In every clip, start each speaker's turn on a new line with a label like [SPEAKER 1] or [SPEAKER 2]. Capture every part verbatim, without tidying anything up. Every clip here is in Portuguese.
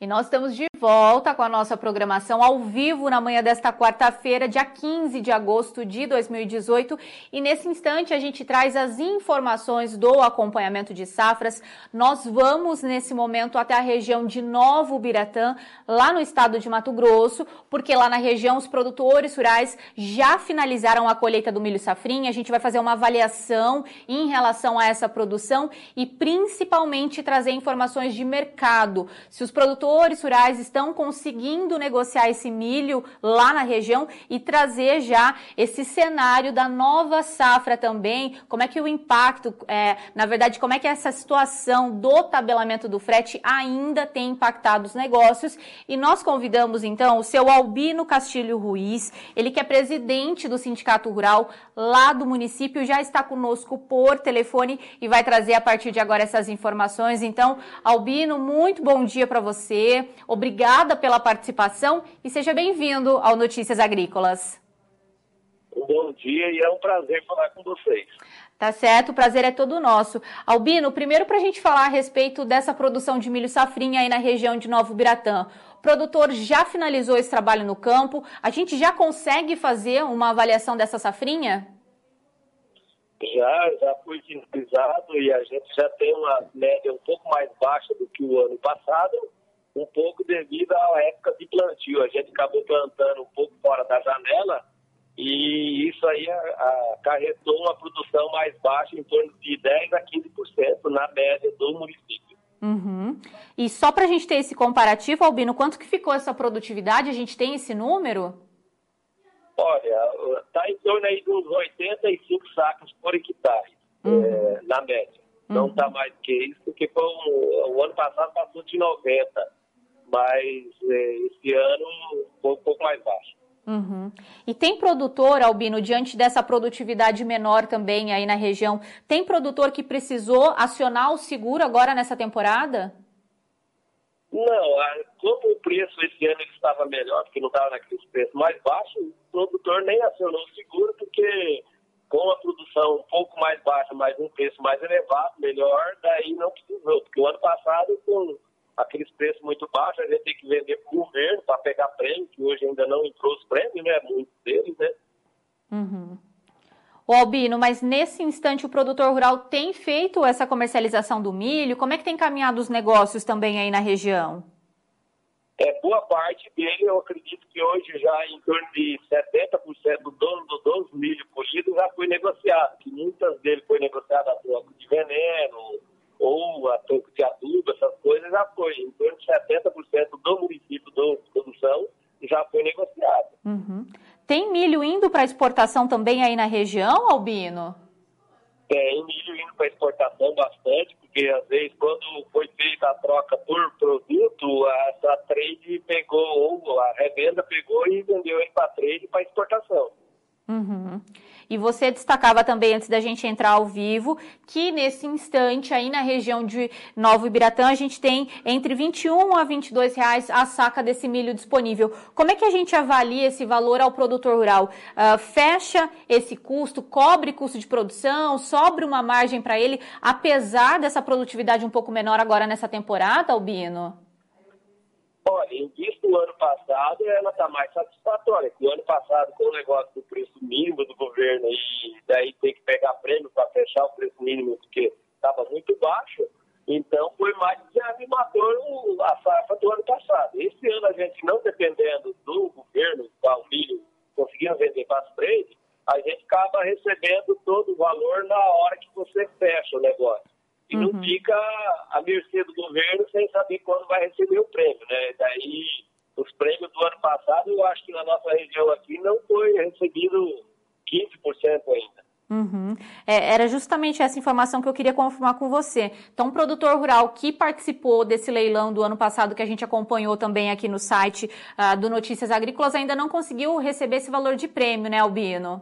[SPEAKER 1] E nós estamos de volta com a nossa programação ao vivo na manhã desta quarta-feira, dia quinze de agosto de dois mil e dezoito. E nesse instante a gente traz as informações do acompanhamento de safras. Nós vamos nesse momento até a região de Nova Ubiratã, lá no estado de Mato Grosso, porque lá na região os produtores rurais já finalizaram a colheita do milho safrinha. A gente vai fazer uma avaliação em relação a essa produção e principalmente trazer informações de mercado. Se os produtores rurais estão conseguindo negociar esse milho lá na região e trazer já esse cenário da nova safra também, como é que o impacto, é, na verdade, como é que essa situação do tabelamento do frete ainda tem impactado os negócios. E nós convidamos então o seu Albino Castilho Ruiz, ele que é presidente do Sindicato Rural lá do município, já está conosco por telefone e vai trazer a partir de agora essas informações. Então, Albino, muito bom dia para você, obrigada pela participação e seja bem-vindo ao Notícias Agrícolas.
[SPEAKER 2] Um bom dia e é um prazer falar com vocês.
[SPEAKER 1] Tá certo, o prazer é todo nosso. Albino, primeiro para a gente falar a respeito dessa produção de milho safrinha aí na região de Nova Ubiratã. O produtor já finalizou esse trabalho no campo? A gente já consegue fazer uma avaliação dessa safrinha?
[SPEAKER 2] Já, já foi finalizado e a gente já tem uma média um pouco mais baixa do que o ano passado, um pouco devido à época de plantio. A gente acabou plantando um pouco fora da janela e isso aí acarretou uma produção mais baixa, em torno de dez a quinze por cento na média do município.
[SPEAKER 1] Uhum. E só para a gente ter esse comparativo, Albino, quanto que ficou essa produtividade? A gente tem esse número?
[SPEAKER 2] Olha, está em torno aí de uns oitenta e cinco sacos por hectare, uhum. é, na média. Não está uhum. mais que isso, porque foi um, o ano passado passou de noventa, mas é, esse ano foi um pouco mais baixo.
[SPEAKER 1] Uhum. E tem produtor, Albino, diante dessa produtividade menor também aí na região, tem produtor que precisou acionar o seguro agora nessa temporada?
[SPEAKER 2] Não, como o preço esse ano ele estava melhor, porque não estava naqueles preços mais baixos, o produtor nem acionou o seguro, porque com a produção um pouco mais baixa, mas um preço mais elevado, melhor, daí não precisou, porque o ano passado, com aqueles preços muito baixos, a gente tem que vender para o governo para pegar prêmio, que hoje ainda não entrou os prêmios, né? Muitos deles, né?
[SPEAKER 1] Uhum. Ô Albino, mas nesse instante o produtor rural tem feito essa comercialização do milho? Como é que tem caminhado os negócios também aí na região?
[SPEAKER 2] É, boa parte dele, eu acredito que hoje já em torno de setenta por cento do dono do, dos milho colhidos já foi negociado, que muitas deles foi negociado a troco de veneno ou a troco de adubo, essas coisas já foi. Em torno de setenta por cento do município de produção já foi negociado.
[SPEAKER 1] Uhum. Tem milho indo para exportação também aí na região, Albino?
[SPEAKER 2] Tem milho indo para exportação bastante, porque às vezes quando foi feita a troca por produto, a trade pegou, ou a revenda pegou e vendeu ele para trade para exportação.
[SPEAKER 1] Uhum. E você destacava também, antes da gente entrar ao vivo, que nesse instante aí na região de Nova Ubiratã a gente tem entre vinte e um a vinte e dois reais a saca desse milho disponível. Como é que a gente avalia esse valor ao produtor rural? Uh, fecha esse custo, cobre custo de produção, sobra uma margem para ele, apesar dessa produtividade um pouco menor agora nessa temporada, Albino?
[SPEAKER 2] Olha, em vista do ano passado, ela está mais satisfatória. O ano passado, com o negócio do preço mínimo do governo e daí tem que pegar prêmio para fechar o preço mínimo, porque estava muito baixo, então foi mais desanimador a safra do ano passado. Esse ano, a gente não dependendo do governo, o milho conseguindo vender para as trade, a gente acaba recebendo todo o valor na hora que você fecha o negócio. E não uhum. fica à mercê do governo sem saber quando vai receber o prêmio, né? Daí, os prêmios do ano passado, eu acho que na nossa região aqui não foi recebido quinze por cento ainda.
[SPEAKER 1] Uhum. É, era justamente essa informação que eu queria confirmar com você. Então, o produtor rural que participou desse leilão do ano passado, que a gente acompanhou também aqui no site uh, do Notícias Agrícolas, ainda não conseguiu receber esse valor de prêmio, né, Albino?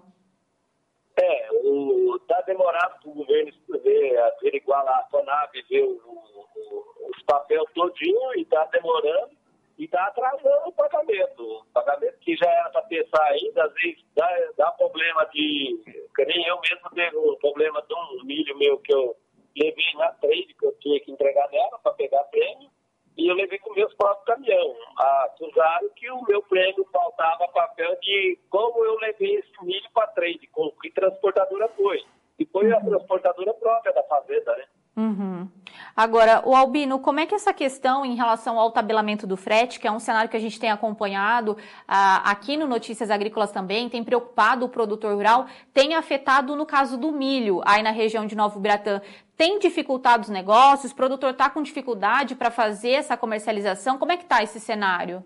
[SPEAKER 2] É, está demorado para o governo ver, averiguar lá a Conab, ver o, o, os papéis todinho e está demorando e está atrasando o pagamento. O pagamento que já era para pensar ainda, às vezes dá, dá problema de... Que nem eu mesmo teve um problema de um milho meu que eu levei na trade, que eu tinha que entregar nela para pegar prêmio. e eu levei com meus próprios caminhões. Acusaram que o meu prêmio faltava papel de como eu levei esse milho para trade, com que transportadora foi. E foi uhum. a transportadora própria da fazenda, né?
[SPEAKER 1] Uhum. Agora, o Albino, como é que essa questão em relação ao tabelamento do frete, que é um cenário que a gente tem acompanhado ah, aqui no Notícias Agrícolas também, tem preocupado o produtor rural, tem afetado no caso do milho, aí na região de Novo Ubratã, tem dificultado os negócios, o produtor está com dificuldade para fazer essa comercialização, como é que está esse cenário?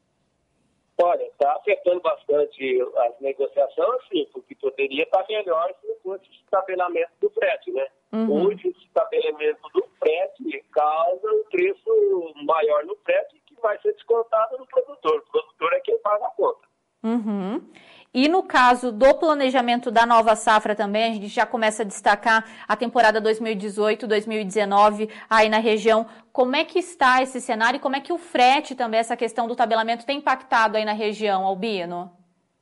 [SPEAKER 2] Olha, está afetando bastante as negociações, sim, porque poderia estar melhor se não fosse o estabelamento do frete, né? Uhum. Hoje, o estabelecimento do frete causa um preço maior no frete que vai ser descontado no produtor. O produtor é quem paga a conta.
[SPEAKER 1] Uhum. E no caso do planejamento da nova safra também, a gente já começa a destacar a temporada dois mil e dezoito, dois mil e dezenove aí na região. Como é que está esse cenário e como é que o frete também, essa questão do tabelamento, tem impactado aí na região, Albino?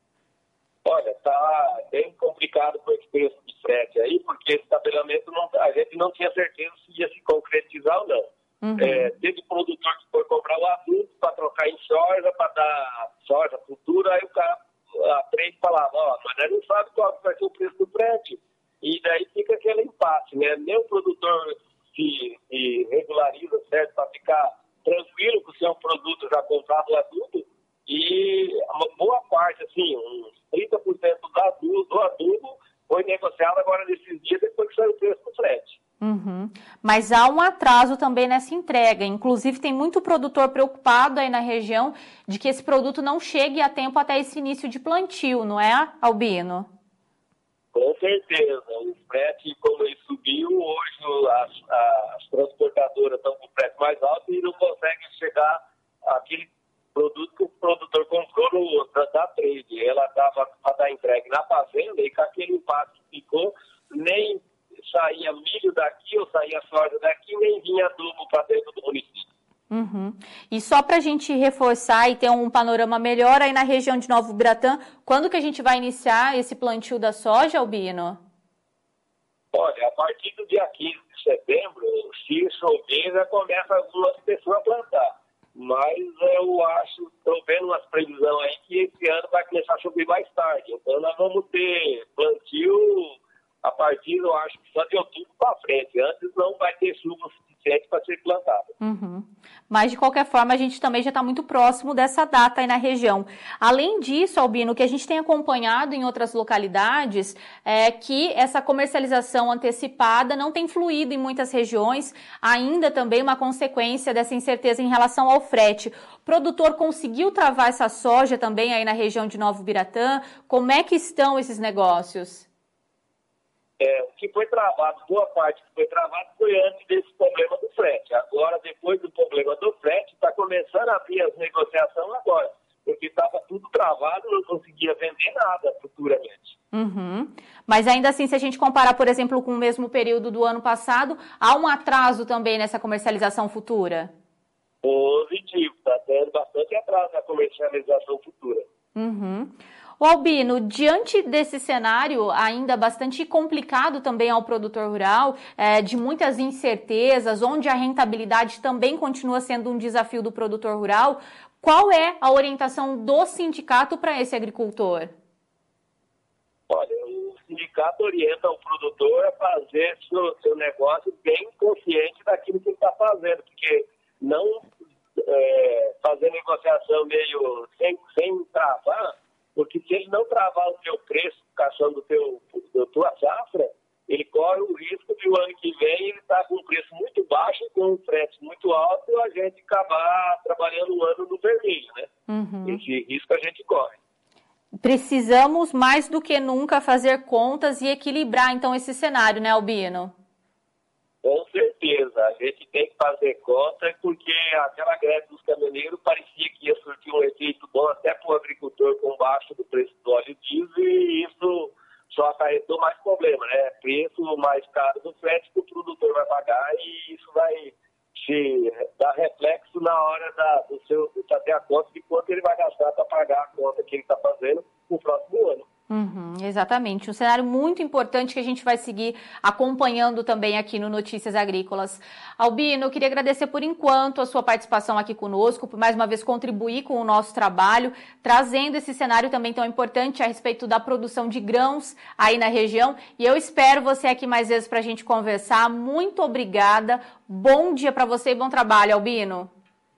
[SPEAKER 2] Olha, está bem complicado com esse preço de frete aí, porque esse tabelamento não, a gente não tinha certeza se ia se concretizar ou não. Uhum. É, teve produtor que foi comprar o adubo para trocar em soja, para dar soja futura, aí o cara aprende e falava, ó, mas nós não sabe qual vai ser o preço do frete. E daí fica aquele impasse, né? Nem o produtor se, se regulariza, certo, para ficar tranquilo com o seu produto já comprado o adubo, e uma boa parte, assim, uns trinta por cento do adubo, do adubo foi negociado agora nesses dias, depois que saiu o preço do frete.
[SPEAKER 1] Uhum. Mas há um atraso também nessa entrega. Inclusive, tem muito produtor preocupado aí na região de que esse produto não chegue a tempo até esse início de plantio, não é, Albino?
[SPEAKER 2] Com certeza. O frete, como ele subiu, hoje as, as transportadoras estão com o frete mais alto e não conseguem chegar àquele produto que o produtor comprou no, da, da trade. Ela estava para dar entregue na fazenda e com aquele impacto que ficou, nem saía milho daqui ou saía soja daqui, nem vinha adubo para dentro do município.
[SPEAKER 1] Uhum. E só para a gente reforçar e ter um panorama melhor aí na região de Novo Ubratã, quando que a gente vai iniciar esse plantio da soja, Albino?
[SPEAKER 2] Olha, a partir do dia quinze de setembro, se chover, já começa algumas pessoas a plantar. Mas eu acho, estou vendo umas previsões aí que esse ano vai começar a chover mais tarde. Então nós vamos ter plantio a partir, eu acho, só de outubro para frente. Antes não vai ter chuva suficiente para ser plantado.
[SPEAKER 1] Uhum. Mas, de qualquer forma, a gente também já está muito próximo dessa data aí na região. Além disso, Albino, o que a gente tem acompanhado em outras localidades é que essa comercialização antecipada não tem fluído em muitas regiões, ainda também uma consequência dessa incerteza em relação ao frete. O produtor conseguiu travar essa soja também aí na região de Novo Ubratã? Como é que estão esses negócios?
[SPEAKER 2] É, o que foi travado, boa parte que foi travado foi antes desse problema do frete. Agora, depois do problema do frete, está começando a abrir as negociações agora, porque estava tudo travado, não conseguia vender nada futuramente.
[SPEAKER 1] Uhum. Mas ainda assim, se a gente comparar, por exemplo, com o mesmo período do ano passado, há um atraso também nessa comercialização futura?
[SPEAKER 2] Positivo, está tendo bastante atraso na comercialização futura.
[SPEAKER 1] Uhum. O Albino, diante desse cenário ainda bastante complicado também ao produtor rural, é, de muitas incertezas, onde a rentabilidade também continua sendo um desafio do produtor rural, qual é a orientação do sindicato para esse agricultor?
[SPEAKER 2] Olha, o sindicato orienta o produtor a fazer seu, seu negócio bem consciente daquilo que ele está fazendo, porque não é, fazer negociação meio sem, sem travar. Porque se ele não travar o seu preço, caçando o teu, da tua safra, ele corre o risco de o ano que vem ele estar tá com um preço muito baixo, com um frete muito alto, e a gente acabar trabalhando um ano no vermelho, né? Uhum. Esse risco a gente corre.
[SPEAKER 1] Precisamos mais do que nunca fazer contas e equilibrar, então, esse cenário, né, Albino?
[SPEAKER 2] Com certeza, a gente tem que fazer conta, porque aquela greve dos caminhoneiros parecia que ia surtir um efeito bom até para o agricultor com baixo do preço do óleo diesel, e isso só acarretou mais problema, né? Preço mais caro do frete que o produtor vai pagar, e isso vai se dar reflexo na hora da, do seu, de fazer a conta de quanto ele vai gastar para pagar a conta que ele está fazendo no próximo ano.
[SPEAKER 1] Uhum, exatamente, um cenário muito importante que a gente vai seguir acompanhando também aqui no Notícias Agrícolas. Albino, eu queria agradecer por enquanto a sua participação aqui conosco, por mais uma vez contribuir com o nosso trabalho, trazendo esse cenário também tão importante a respeito da produção de grãos aí na região. E eu espero você aqui mais vezes para a gente conversar. Muito obrigada, bom dia para você e bom trabalho, Albino.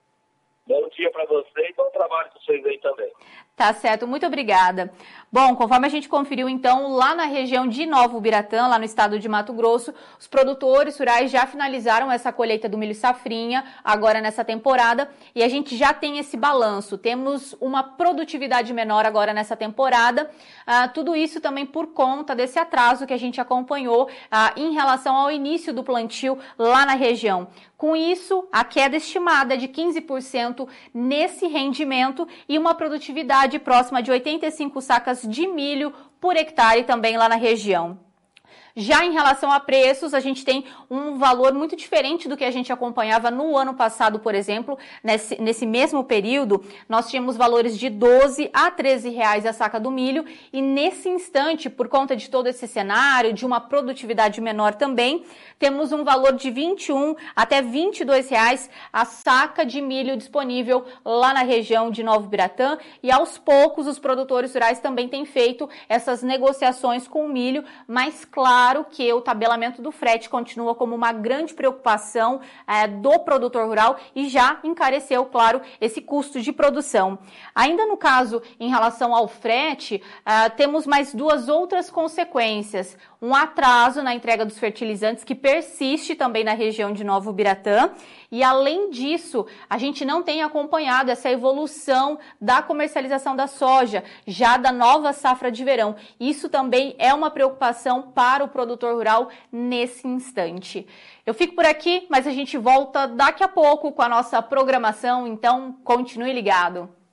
[SPEAKER 2] Bom dia para você e bom trabalho para vocês aí também.
[SPEAKER 1] Tá certo, muito obrigada. Bom, conforme a gente conferiu, então, lá na região de Novo Ubiratã, lá no estado de Mato Grosso, os produtores rurais já finalizaram essa colheita do milho safrinha, agora nessa temporada, e a gente já tem esse balanço. Temos uma produtividade menor agora nessa temporada, ah, tudo isso também por conta desse atraso que a gente acompanhou ah, em relação ao início do plantio lá na região. Com isso, a queda estimada é de quinze por cento nesse rendimento e uma produtividade próxima de oitenta e cinco sacas de milho por hectare também lá na região. Já em relação a preços, a gente tem um valor muito diferente do que a gente acompanhava no ano passado, por exemplo. Nesse, nesse mesmo período, nós tínhamos valores de doze a treze reais a saca do milho e nesse instante, por conta de todo esse cenário, de uma produtividade menor também, temos um valor de vinte e um até vinte e dois reais a saca de milho disponível lá na região de Novo Ubiratã e aos poucos os produtores rurais também têm feito essas negociações com o milho, mas claro que o tabelamento do frete continua como uma grande preocupação é, do produtor rural e já encareceu, claro, esse custo de produção. Ainda no caso, em relação ao frete, uh, temos mais duas outras consequências. Um atraso na entrega dos fertilizantes que persiste também na região de Novo Ubiratã e, além disso, a gente não tem acompanhado essa evolução da comercialização da soja, já da nova safra de verão. Isso também é uma preocupação para o produtor rural nesse instante. Eu fico por aqui, mas a gente volta daqui a pouco com a nossa programação, então continue ligado.